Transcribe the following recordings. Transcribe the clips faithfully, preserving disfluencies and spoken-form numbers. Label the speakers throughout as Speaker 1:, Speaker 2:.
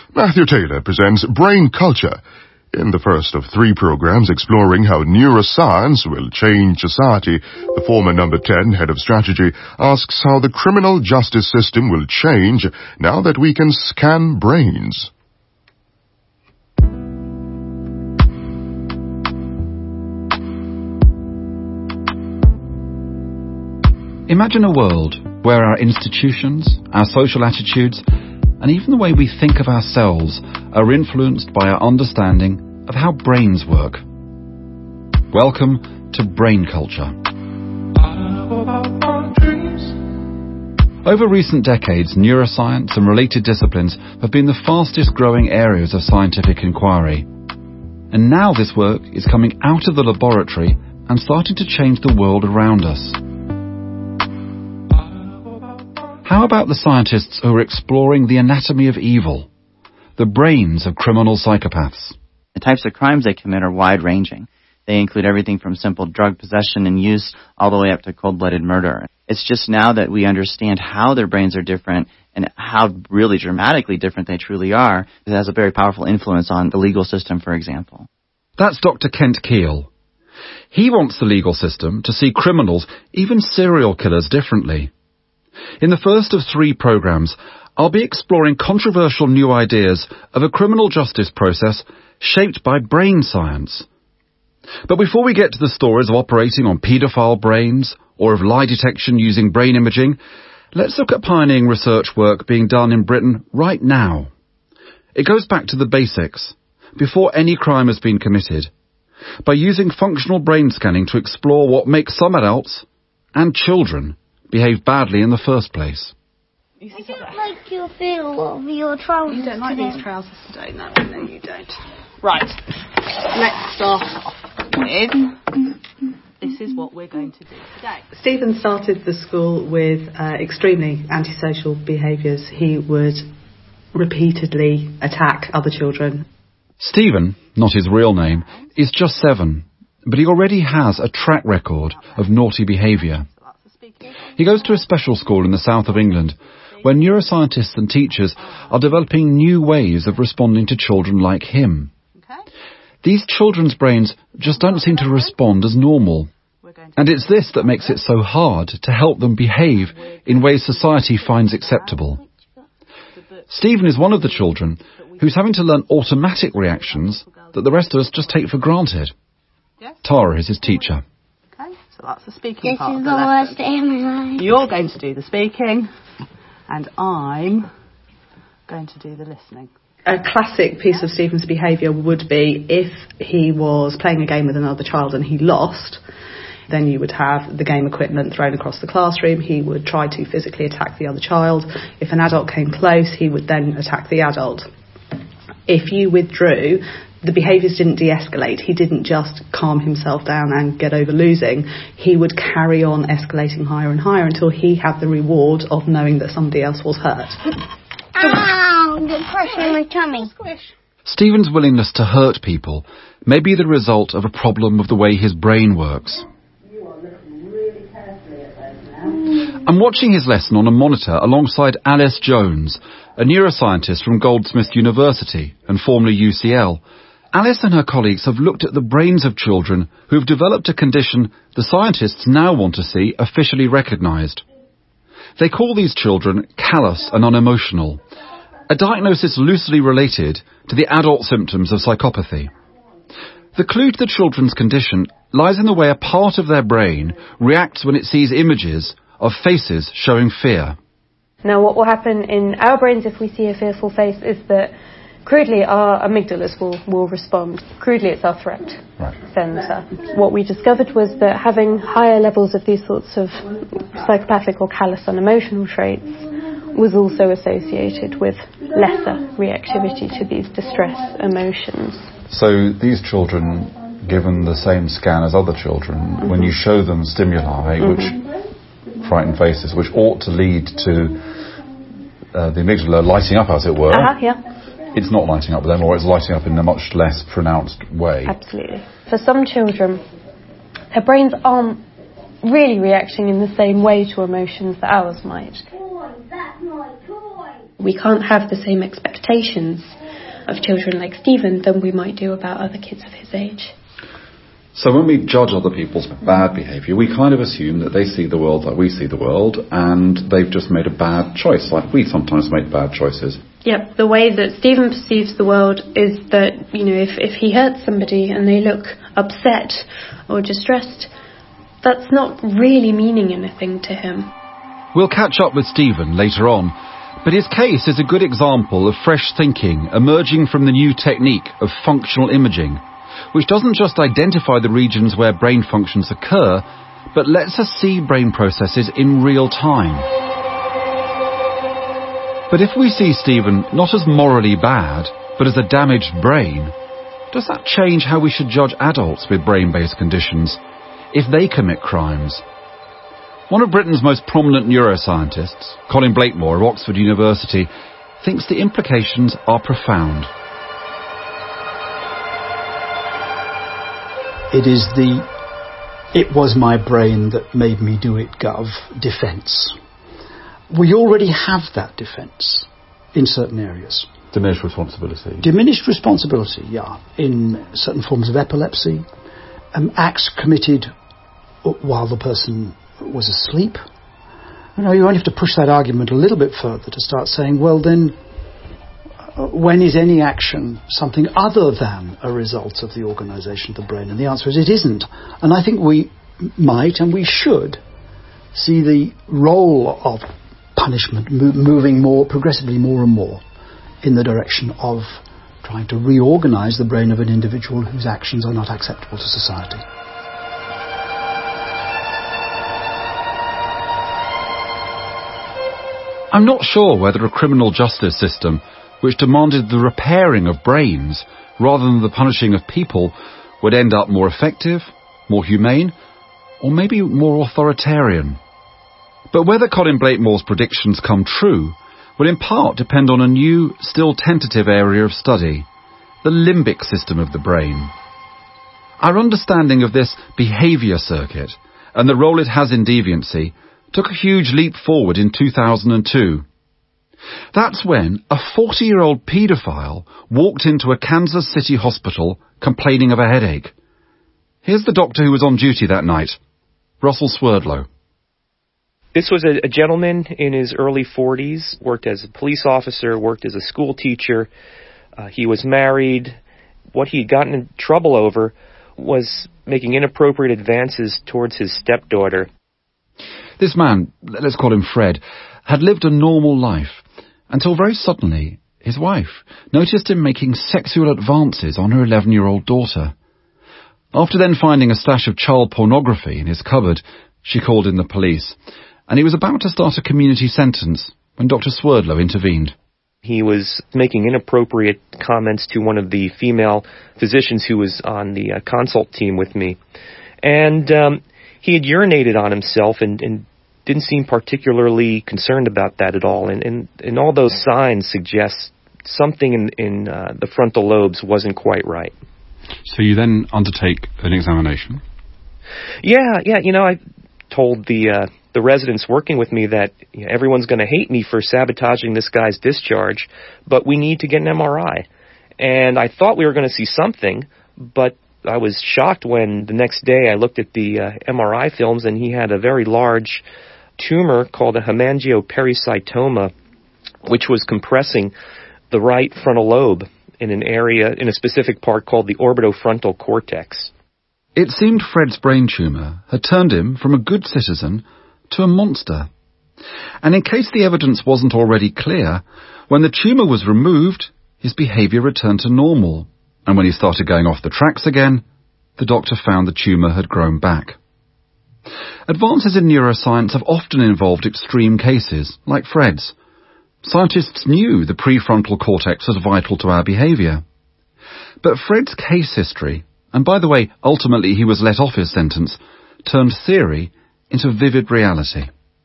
Speaker 1: Matthew Taylor presents Brain Culture, in the first of three programs exploring how neuroscience will change society. The former number ten head of strategy asks how the criminal justice system will change now that we can scan brains.
Speaker 2: Imagine a world where our institutions, our social attitudes, and even the way we think of ourselves are influenced by our understanding of how brains work. Welcome to Brain Culture. Over recent decades, neuroscience and related disciplines have been the fastest growing areas of scientific inquiry. And now this work is coming out of the laboratory and starting to change the world around us. How about the scientists who are exploring the anatomy of evil, the brains of criminal psychopaths?
Speaker 3: The types of crimes they commit are wide-ranging. They include everything from simple drug possession and use all the way up to cold-blooded murder. It's just now that we understand how their brains are different and how really dramatically different they truly are, it has a very powerful influence on the legal system, for example.
Speaker 2: That's Doctor Kent Keel. He wants the legal system to see criminals, even serial killers, differently. In the first of three programs, I'll be exploring controversial new ideas of a criminal justice process shaped by brain science. But before we get to the stories of operating on paedophile brains or of lie detection using brain imaging, let's look at pioneering research work being done in Britain right now. It goes back to the basics, before any crime has been committed, by using functional brain scanning to explore what makes some adults and children behave badly in the first place.
Speaker 4: I don't like your feel of your trousers.
Speaker 5: You don't like
Speaker 4: today.
Speaker 5: these trousers today, no, no you don't. Right, let's start off with, this is what we're going to do today.
Speaker 6: Stephen started the school with uh, extremely antisocial behaviours. He would repeatedly attack other children.
Speaker 2: Stephen, not his real name, is just seven, but he already has a track record of naughty behaviour. He goes to a special school in the south of England, where neuroscientists and teachers are developing new ways of responding to children like him. These children's brains just don't seem to respond as normal. And it's this that makes it so hard to help them behave in ways society finds acceptable. Stephen is one of the children who's having to learn automatic reactions that the rest of us just take for granted. Tara is his teacher.
Speaker 5: So that's the speaking
Speaker 4: This
Speaker 5: part
Speaker 4: is
Speaker 5: of
Speaker 4: the
Speaker 5: the
Speaker 4: worst
Speaker 5: lesson.
Speaker 4: day of my life.
Speaker 5: You're going to do the speaking, and I'm going to do the listening.
Speaker 6: A classic piece of Stephen's behaviour would be if he was playing a game with another child and he lost, then you would have the game equipment thrown across the classroom. He would try to physically attack the other child. If an adult came close, he would then attack the adult. If you withdrew, the behaviours didn't de-escalate. He didn't just calm himself down and get over losing. He would carry on escalating higher and higher until he had the reward of knowing that somebody else was hurt.
Speaker 4: Ow! You're crushing my tummy.
Speaker 2: Stephen's willingness to hurt people may be the result of a problem of the way his brain works. I'm watching his lesson on a monitor alongside Alice Jones, a neuroscientist from Goldsmiths University and formerly U C L. Alice and her colleagues have looked at the brains of children who have developed a condition the scientists now want to see officially recognised. They call these children callous and unemotional, a diagnosis loosely related to the adult symptoms of psychopathy. The clue to the children's condition lies in the way a part of their brain reacts when it sees images of faces showing fear.
Speaker 7: Now, what will happen in our brains if we see a fearful face is that, crudely, our amygdalas will, will respond. Crudely, it's our threat
Speaker 2: Right.
Speaker 7: centre. What we discovered was that having higher levels of these sorts of psychopathic or callous unemotional traits was also associated with lesser reactivity to these distress emotions.
Speaker 8: So these children, given the same scan as other children, mm-hmm. when you show them stimuli, mm-hmm. which frightened faces, which ought to lead to uh, the amygdala lighting up, as it were,
Speaker 7: uh-huh, yeah.
Speaker 8: it's not lighting up with them, or it's lighting up in a much less pronounced way.
Speaker 7: Absolutely. For some children, their brains aren't really reacting in the same way to emotions that ours might.
Speaker 4: Toy, that's my toy.
Speaker 7: We can't have the same expectations of children like Stephen than we might do about other kids of his age.
Speaker 2: So when we judge other people's bad behaviour, we kind of assume that they see the world like we see the world, and they've just made a bad choice, like we sometimes make bad choices.
Speaker 7: Yep, the way that Stephen perceives the world is that, you know, if, if he hurts somebody and they look upset or distressed, that's not really meaning anything to him.
Speaker 2: We'll catch up with Stephen later on, but his case is a good example of fresh thinking emerging from the new technique of functional imaging, which doesn't just identify the regions where brain functions occur, but lets us see brain processes in real time. But if we see Stephen not as morally bad, but as a damaged brain, does that change how we should judge adults with brain-based conditions if they commit crimes? One of Britain's most prominent neuroscientists, Colin Blakemore of Oxford University, thinks the implications are profound.
Speaker 9: It is the "it was my brain that made me do it" gov defence. We already have that defence in certain areas.
Speaker 8: Diminished responsibility.
Speaker 9: Diminished responsibility, yeah, in certain forms of epilepsy, um, acts committed while the person was asleep. You know, you only have to push that argument a little bit further to start saying, well then, when is any action something other than a result of the organisation of the brain? And the answer is it isn't. And I think we might and we should see the role of punishment mo- moving more, progressively more and more in the direction of trying to reorganise the brain of an individual whose actions are not acceptable to society.
Speaker 2: I'm not sure whether a criminal justice system which demanded the repairing of brains rather than the punishing of people would end up more effective, more humane, or maybe more authoritarian. But whether Colin Blakemore's predictions come true will in part depend on a new, still tentative area of study, the limbic system of the brain. Our understanding of this behaviour circuit and the role it has in deviancy took a huge leap forward in two thousand two. That's when a forty-year-old paedophile walked into a Kansas City hospital complaining of a headache. Here's the doctor who was on duty that night, Russell Swerdlow.
Speaker 10: This was a, a gentleman in his early forties, worked as a police officer, worked as a school teacher. Uh, he was married. What he had gotten in trouble over was making inappropriate advances towards his stepdaughter.
Speaker 2: This man, let's call him Fred, had lived a normal life until very suddenly his wife noticed him making sexual advances on her eleven-year-old daughter. After then finding a stash of child pornography in his cupboard, she called in the police, and he was about to start a community sentence when Doctor Swerdlow intervened.
Speaker 10: He was making inappropriate comments to one of the female physicians who was on the uh, consult team with me. And um, he had urinated on himself and, and didn't seem particularly concerned about that at all. And, and, and all those signs suggest something in, in uh, the frontal lobes wasn't quite right.
Speaker 11: So you then undertake an examination?
Speaker 10: Yeah, yeah. You know, I told the uh, the residents working with me that you know, everyone's going to hate me for sabotaging this guy's discharge, but we need to get an M R I. And I thought we were going to see something, but I was shocked when the next day I looked at the uh, M R I films and he had a very large tumor called a hemangiopericytoma, which was compressing the right frontal lobe in an area, in a specific part called the orbitofrontal cortex.
Speaker 2: It seemed Fred's brain tumour had turned him from a good citizen to a monster. And in case the evidence wasn't already clear, when the tumour was removed, his behaviour returned to normal. And when he started going off the tracks again, the doctor found the tumour had grown back. Advances in neuroscience have often involved extreme cases, like Fred's. Scientists knew the prefrontal cortex was vital to our behaviour. But Fred's case history, and by the way, ultimately he was let off his sentence, turned theory into vivid reality.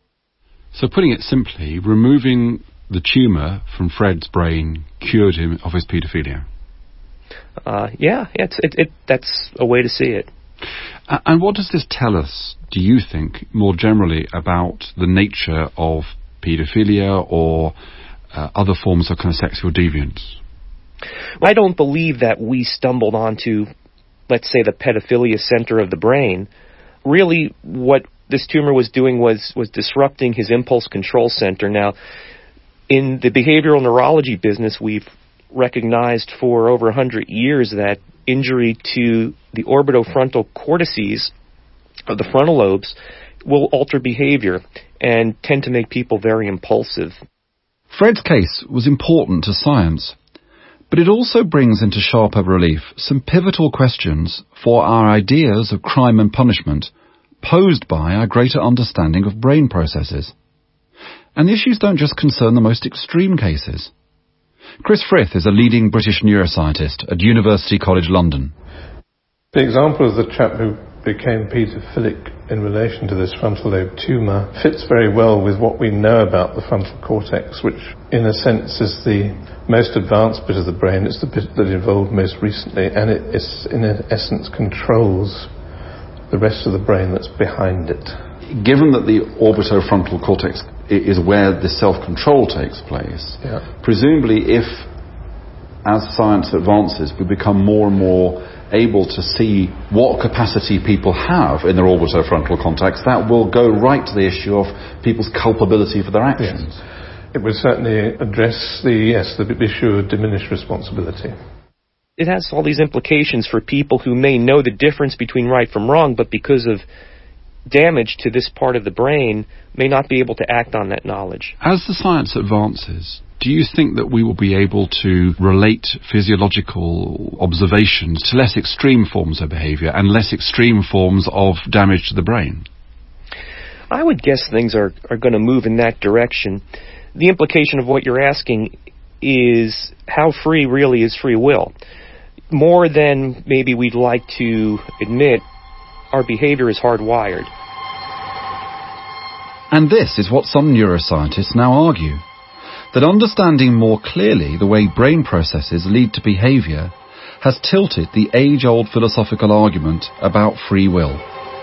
Speaker 11: So putting it simply, removing the tumour from Fred's brain cured him of his paedophilia?
Speaker 10: Uh, yeah, it's, it, it, that's a way to see it.
Speaker 11: Uh, and what does this tell us, do you think, more generally about the nature of paedophilia or uh, other forms of kind of sexual deviance?
Speaker 10: I don't believe that we stumbled onto, let's say, the pedophilia center of the brain. Really, what this tumor was doing was, was disrupting his impulse control center. Now, in the behavioral neurology business, we've recognized for over one hundred years that injury to the orbitofrontal cortices of the frontal lobes will alter behavior and tend to make people very impulsive.
Speaker 2: Fred's case was important to science, but it also brings into sharper relief some pivotal questions for our ideas of crime and punishment posed by our greater understanding of brain processes. And the issues don't just concern the most extreme cases. Chris Frith is a leading British neuroscientist at University College London.
Speaker 12: The example of the chap who became paedophilic in relation to this frontal lobe tumour fits very well with what we know about the frontal cortex, which in a sense is the most advanced bit of the brain. It's the bit that evolved most recently, and it is, in essence, controls the rest of the brain that's behind it.
Speaker 8: Given that the orbitofrontal cortex is where the self-control takes place,
Speaker 12: yeah.
Speaker 8: presumably if, as science advances, we become more and more able to see what capacity people have in their orbitofrontal cortex, that will go right to the issue of people's culpability for their actions.
Speaker 12: Yes. It would certainly address the, yes, the issue of diminished responsibility.
Speaker 10: It has all these implications for people who may know the difference between right from wrong, but because of damage to this part of the brain, may not be able to act on that knowledge.
Speaker 11: As the science advances, do you think that we will be able to relate physiological observations to less extreme forms of behaviour and less extreme forms of damage to the brain?
Speaker 10: I would guess things are, are going to move in that direction. The implication of what you're asking is how free really is free will. More than maybe we'd like to admit, our behavior is hardwired.
Speaker 2: And this is what some neuroscientists now argue, that understanding more clearly the way brain processes lead to behavior has tilted the age-old philosophical argument about free will.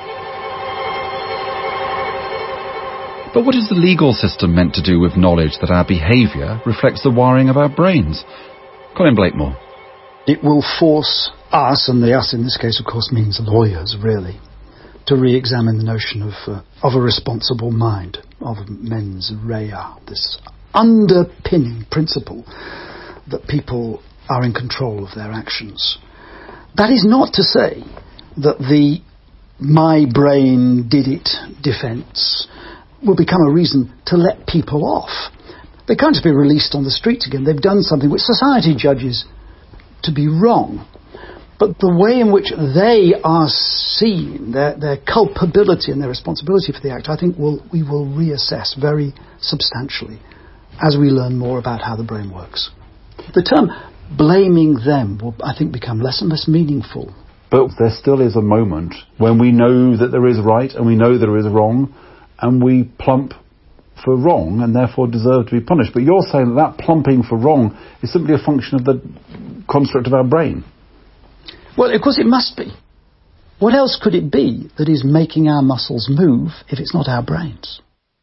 Speaker 2: But what is the legal system meant to do with knowledge that our behaviour reflects the wiring of our brains? Colin Blakemore.
Speaker 9: It will force us, and the us in this case of course means lawyers really, to re-examine the notion of, uh, of a responsible mind, of mens rea, this underpinning principle that people are in control of their actions. That is not to say that the my brain did it defence will become a reason to let people off. They can't just be released on the streets again. They've done something which society judges to be wrong. But the way in which they are seen, their, their culpability and their responsibility for the act, I think we'll, we will reassess very substantially as we learn more about how the brain works. The term blaming them will, I think, become less and less meaningful.
Speaker 8: But there still is a moment when we know that there is right and we know there is wrong, and we plump for wrong and therefore deserve to be punished. But you're saying that, that plumping for wrong is simply a function of the construct of our brain.
Speaker 9: Well, of course it must be. What else could it be that is making our muscles move if it's not our brains?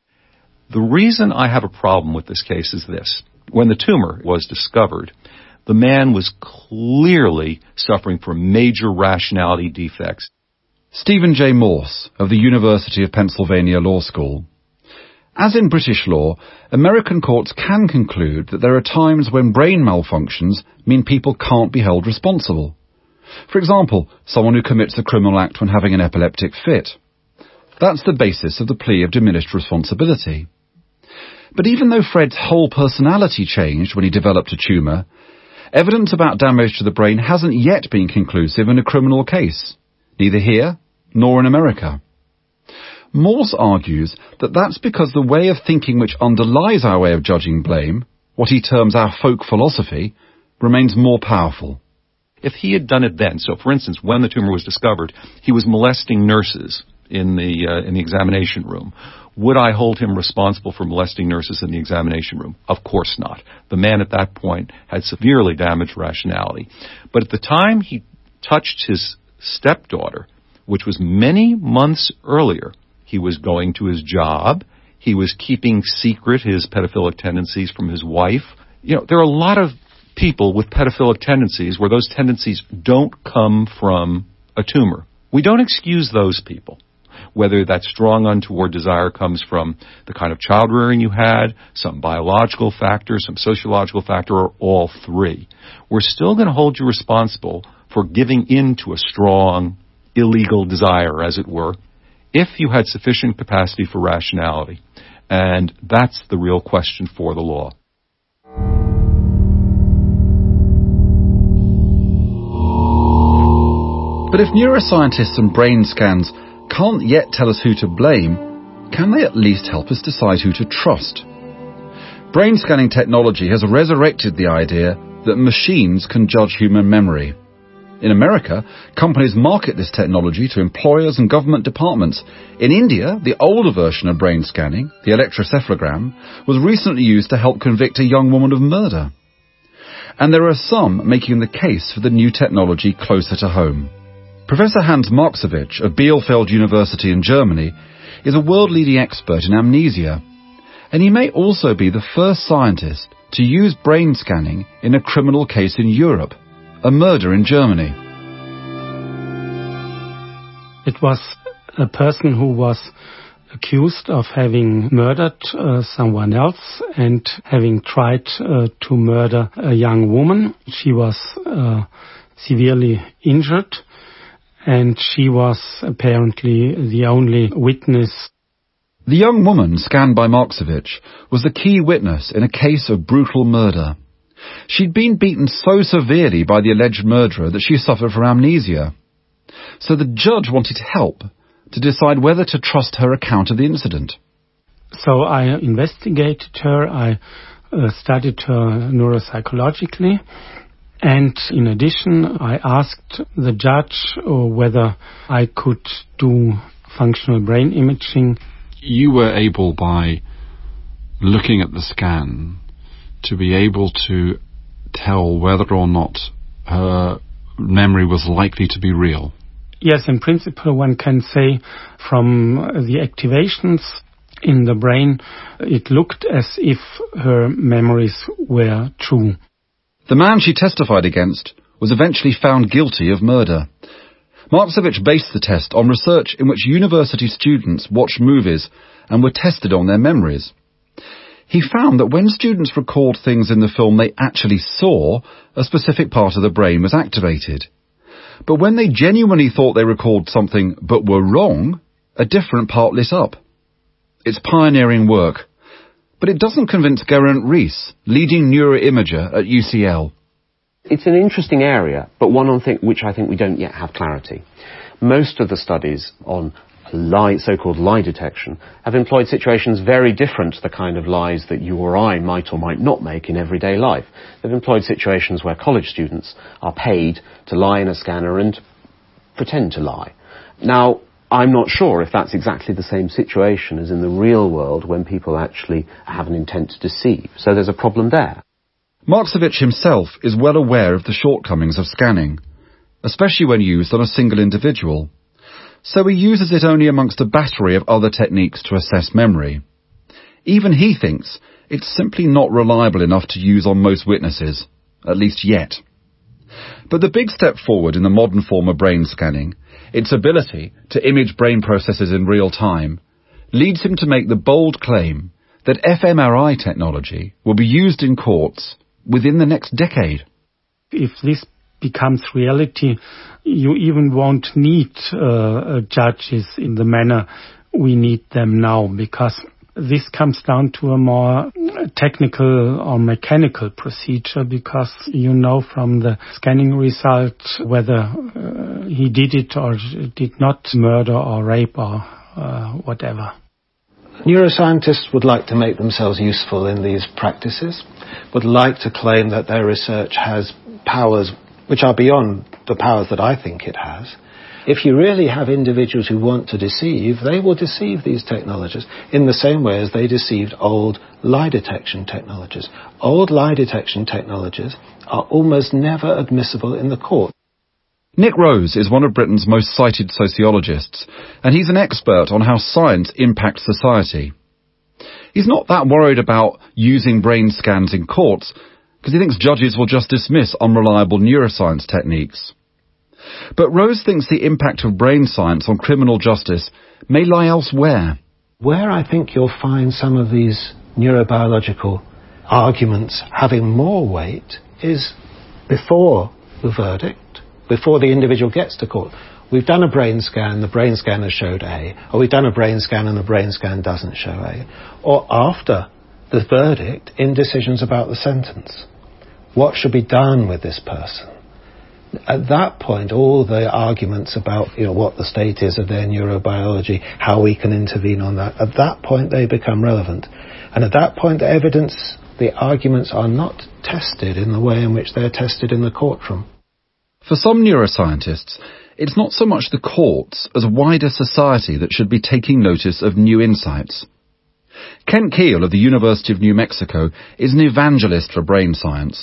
Speaker 13: The reason I have a problem with this case is this. When the tumor was discovered, the man was clearly suffering from major rationality defects.
Speaker 2: Stephen J. Morse of the University of Pennsylvania Law School. As in British law, American courts can conclude that there are times when brain malfunctions mean people can't be held responsible. For example, someone who commits a criminal act when having an epileptic fit. That's the basis of the plea of diminished responsibility. But even though Fred's whole personality changed when he developed a tumour, evidence about damage to the brain hasn't yet been conclusive in a criminal case, neither here nor in America. Morse argues that that's because the way of thinking which underlies our way of judging blame, what he terms our folk philosophy, remains more powerful.
Speaker 13: If he had done it then, so for instance, when the tumor was discovered, he was molesting nurses in the uh, in the examination room, would I hold him responsible for molesting nurses in the examination room? Of course not. The man at that point had severely damaged rationality. But at the time he touched his stepdaughter, which was many months earlier, he was going to his job, he was keeping secret his pedophilic tendencies from his wife. You know, there are a lot of people with pedophilic tendencies where those tendencies don't come from a tumor. We don't excuse those people. Whether that strong untoward desire comes from the kind of child rearing you had, some biological factor, some sociological factor, or all three. We're still going to hold you responsible for giving in to a strong, illegal desire, as it were, if you had sufficient capacity for rationality. And that's the real question for the law.
Speaker 2: But if neuroscientists and brain scans can't yet tell us who to blame, can they at least help us decide who to trust? Brain scanning technology has resurrected the idea that machines can judge human memory. In America, companies market this technology to employers and government departments. In India, the older version of brain scanning, the electrocephalogram, was recently used to help convict a young woman of murder. And there are some making the case for the new technology closer to home. Professor Hans Marksowitsch of Bielefeld University in Germany is a world-leading expert in amnesia, and he may also be the first scientist to use brain scanning in a criminal case in Europe, a murder in Germany.
Speaker 14: It was a person who was accused of having murdered uh, someone else and having tried uh, to murder a young woman. She was uh, severely injured, and she was apparently the only witness.
Speaker 2: The young woman scanned by Marksowitsch was the key witness in a case of brutal murder. She'd been beaten so severely by the alleged murderer that she suffered from amnesia. So the judge wanted help to decide whether to trust her account of the incident.
Speaker 14: So I investigated her, I uh, studied her neuropsychologically, and in addition I asked the judge uh, whether I could do functional brain imaging.
Speaker 11: You were able, by looking at the scan, to be able to tell whether or not her memory was likely to be real.
Speaker 14: Yes, in principle one can say from the activations in the brain it looked as if her memories were true.
Speaker 2: The man she testified against was eventually found guilty of murder. Marksowitsch based the test on research in which university students watched movies and were tested on their memories. He found that when students recalled things in the film they actually saw, a specific part of the brain was activated. But when they genuinely thought they recalled something but were wrong, a different part lit up. It's pioneering work. But it doesn't convince Geraint Rees, leading neuroimager at U C L.
Speaker 15: It's an interesting area, but one on th- which I think we don't yet have clarity. Most of the studies on lie, so-called lie detection have employed situations very different to the kind of lies that you or I might or might not make in everyday life. They've employed situations where college students are paid to lie in a scanner and pretend to lie. Now, I'm not sure if that's exactly the same situation as in the real world when people actually have an intent to deceive. So there's a problem there.
Speaker 2: Marksowitsch himself is well aware of the shortcomings of scanning, especially when used on a single individual. So he uses it only amongst a battery of other techniques to assess memory. Even he thinks it's simply not reliable enough to use on most witnesses, at least yet. But the big step forward in the modern form of brain scanning, its ability to image brain processes in real time, leads him to make the bold claim that fMRI technology will be used in courts within the next decade.
Speaker 14: If this becomes reality, you even won't need uh, judges in the manner we need them now, because this comes down to a more technical or mechanical procedure, because you know from the scanning result whether uh, he did it or did not murder or rape or uh, whatever.
Speaker 9: Neuroscientists would like to make themselves useful in these practices, would like to claim that their research has powers which are beyond the powers that I think it has. If you really have individuals who want to deceive, they will deceive these technologies in the same way as they deceived old lie detection technologies. Old lie detection technologies are almost never admissible in the court.
Speaker 2: Nick Rose is one of Britain's most cited sociologists, and he's an expert on how science impacts society. He's not that worried about using brain scans in courts, because he thinks judges will just dismiss unreliable neuroscience techniques. But Rose thinks the impact of brain science on criminal justice may lie elsewhere.
Speaker 16: Where I think you'll find some of these neurobiological arguments having more weight is before the verdict, before the individual gets to court. We've done a brain scan, the brain scan has showed A, or we've done a brain scan and the brain scan doesn't show A, or after the verdict in decisions about the sentence. What should be done with this person? At that point, all the arguments about, you know, what the state is of their neurobiology, how we can intervene on that, at that point they become relevant. And at that point, the evidence, the arguments are not tested in the way in which they're tested in the courtroom.
Speaker 2: For some neuroscientists, it's not so much the courts as wider society that should be taking notice of new insights. Kent Kiehl of the University of New Mexico is an evangelist for brain science.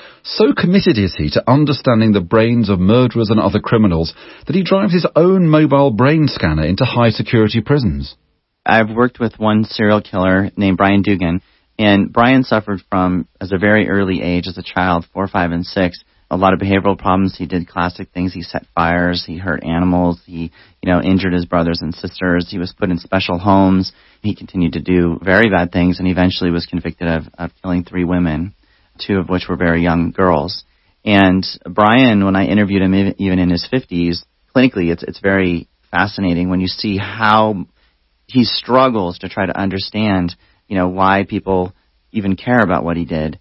Speaker 2: So committed is he to understanding the brains of murderers and other criminals that he drives his own mobile brain scanner into high-security prisons.
Speaker 3: I've worked with one serial killer named Brian Dugan, and Brian suffered from, as a very early age, as a child, four, five, and six, a lot of behavioral problems. He did classic things. He set fires. He hurt animals. He, you know, injured his brothers and sisters. He was put in special homes. He continued to do very bad things and eventually was convicted of, of killing three women, two of which were very young girls. And Brian, when I interviewed him, even in his fifties, clinically, it's it's very fascinating when you see how he struggles to try to understand, you know, why people even care about what he did.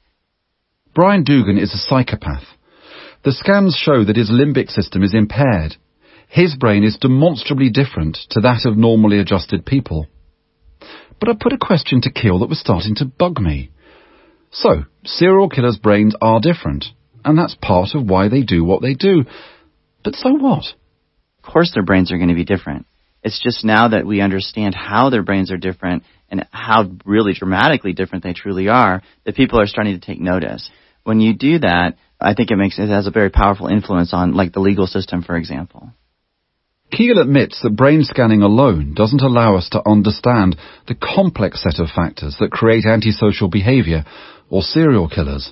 Speaker 2: Brian Dugan is a psychopath. The scans show that his limbic system is impaired. His brain is demonstrably different to that of normally adjusted people. But I put a question to Kiehl that was starting to bug me. So, serial killers' brains are different, and that's part of why they do what they do. But so what?
Speaker 3: Of course their brains are going to be different. It's just now that we understand how their brains are different and how really dramatically different they truly are, that people are starting to take notice. When you do that, I think it makes it has a very powerful influence on, like, the legal system, for example.
Speaker 2: Kiehl admits that brain scanning alone doesn't allow us to understand the complex set of factors that create antisocial behavior or serial killers.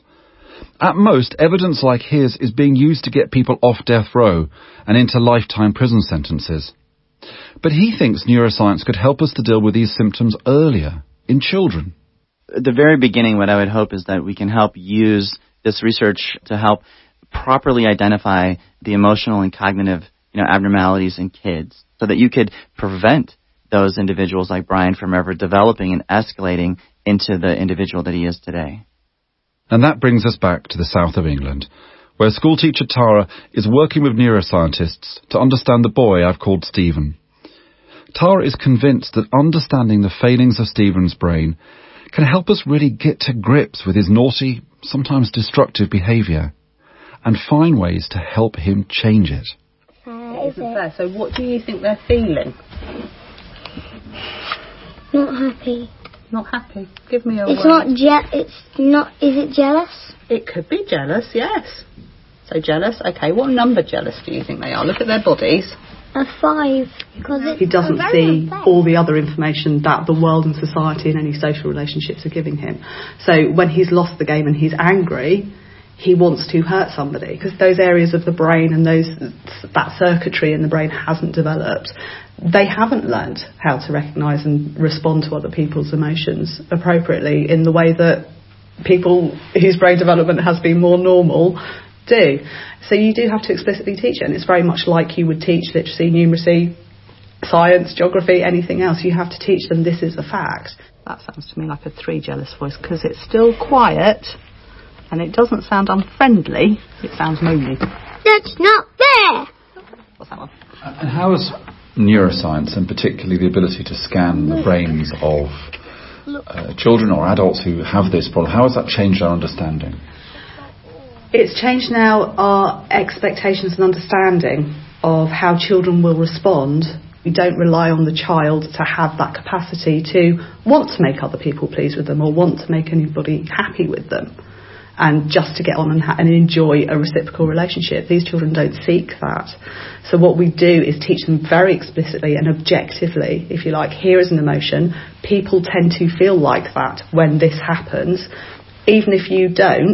Speaker 2: At most, evidence like his is being used to get people off death row and into lifetime prison sentences. But he thinks neuroscience could help us to deal with these symptoms earlier, in children.
Speaker 3: At the very beginning, what I would hope is that we can help use this research to help properly identify the emotional and cognitive, you know, abnormalities in kids, so that you could prevent those individuals like Brian from ever developing and escalating into the individual that he is today.
Speaker 2: And that brings us back to the south of England, where schoolteacher Tara is working with neuroscientists to understand the boy I've called Stephen. Tara is convinced that understanding the failings of Stephen's brain can help us really get to grips with his naughty, sometimes destructive behaviour, and find ways to help him change it.
Speaker 5: Uh, isn't fair. So what do you think they're feeling?
Speaker 4: Not happy.
Speaker 5: Not happy. Give me a
Speaker 4: It's
Speaker 5: word.
Speaker 4: not je- it's not is it jealous?
Speaker 5: It could be jealous, yes. So jealous, okay, what number jealous do you think they are? Look at their bodies.
Speaker 4: A five. Because it's
Speaker 6: he doesn't
Speaker 4: very
Speaker 6: see
Speaker 4: unfair.
Speaker 6: all the other information that the world and society and any social relationships are giving him. So when he's lost the game and he's angry, he wants to hurt somebody, because those areas of the brain and those that circuitry in the brain hasn't developed. They haven't learned how to recognise and respond to other people's emotions appropriately in the way that people whose brain development has been more normal do. So you do have to explicitly teach it, and it's very much like you would teach literacy, numeracy, science, geography, anything else. You have to teach them this is a fact.
Speaker 5: That sounds to me like a three jealous voice, because it's still quiet and it doesn't sound unfriendly, it sounds moody.
Speaker 4: That's not fair.
Speaker 5: What's that one?
Speaker 2: And how has neuroscience, and particularly the ability to scan the brains of uh, children or adults who have this problem, how has that changed our understanding?
Speaker 6: It's changed now our expectations and understanding of how children will respond. We don't rely on the child to have that capacity to want to make other people pleased with them or want to make anybody happy with them, and just to get on and, ha- and enjoy a reciprocal relationship. These children don't seek that. So what we do is teach them very explicitly and objectively, if you like, here is an emotion. People tend to feel like that when this happens. Even if you don't,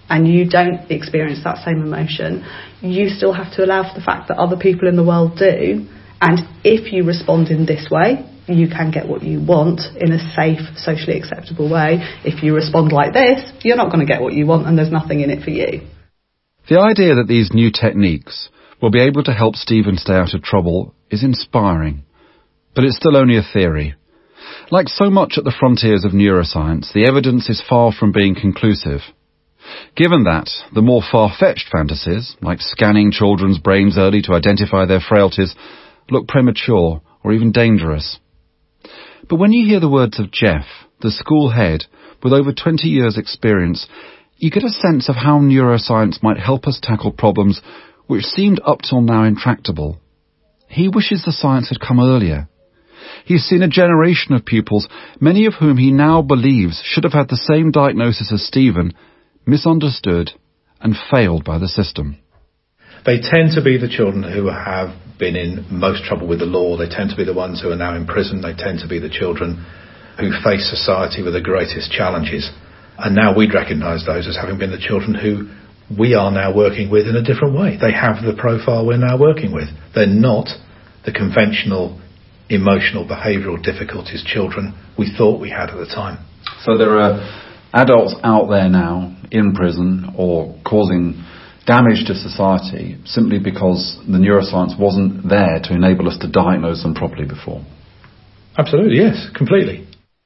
Speaker 6: and you don't experience that same emotion, you still have to allow for the fact that other people in the world do, and if you respond in this way, you can get what you want in a safe, socially acceptable way. If you respond like this, you're not going to get what you want, and there's nothing in it for you.
Speaker 2: The idea that these new techniques will be able to help Stephen stay out of trouble is inspiring, but it's still only a theory. Like so much at the frontiers of neuroscience, the evidence is far from being conclusive. Given that, the more far-fetched fantasies, like scanning children's brains early to identify their frailties, look premature or even dangerous. But when you hear the words of Jeff, the school head, with over twenty years' experience, you get a sense of how neuroscience might help us tackle problems which seemed up till now intractable. He wishes the science had come earlier. He's seen a generation of pupils, many of whom he now believes should have had the same diagnosis as Stephen, misunderstood and failed by the system.
Speaker 17: They tend to be the children who have been in most trouble with the law. They tend to be the ones who are now in prison. They tend to be the children who face society with the greatest challenges. And now we'd recognise those as having been the children who we are now working with in a different way. They have the profile we're now working with. They're not the conventional emotional behavioural difficulties children we thought we had at the time.
Speaker 2: So there are adults out there now in prison or causing damage to society simply because the neuroscience wasn't there to enable us to diagnose them properly before.
Speaker 17: Absolutely, yes, completely.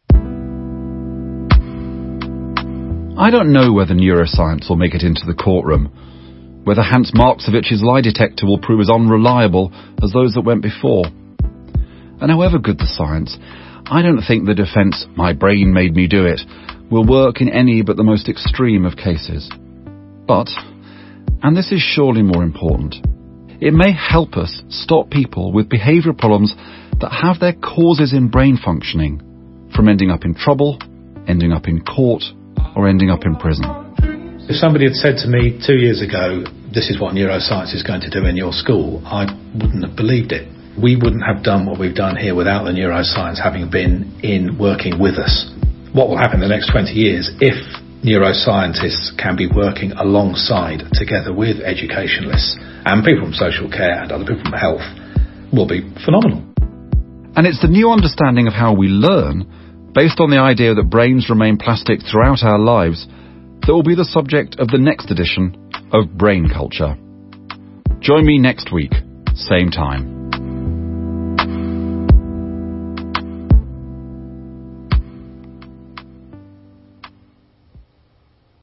Speaker 2: I don't know whether neuroscience will make it into the courtroom, whether Hans Marksovich's lie detector will prove as unreliable as those that went before. And however good the science, I don't think the defence, "my brain made me do it," will work in any but the most extreme of cases. But, and this is surely more important, it may help us stop people with behavioural problems that have their causes in brain functioning from ending up in trouble, ending up in court, or ending up in prison.
Speaker 17: If somebody had said to me two years ago, this is what neuroscience is going to do in your school, I wouldn't have believed it. We wouldn't have done what we've done here without the neuroscience having been in working with us. What will happen in the next twenty years if neuroscientists can be working alongside, together with educationalists and people from social care and other people from health, will be phenomenal.
Speaker 2: And it's the new understanding of how we learn, based on the idea that brains remain plastic throughout our lives, that will be the subject of the next edition of Brain Culture. Join me next week, same time.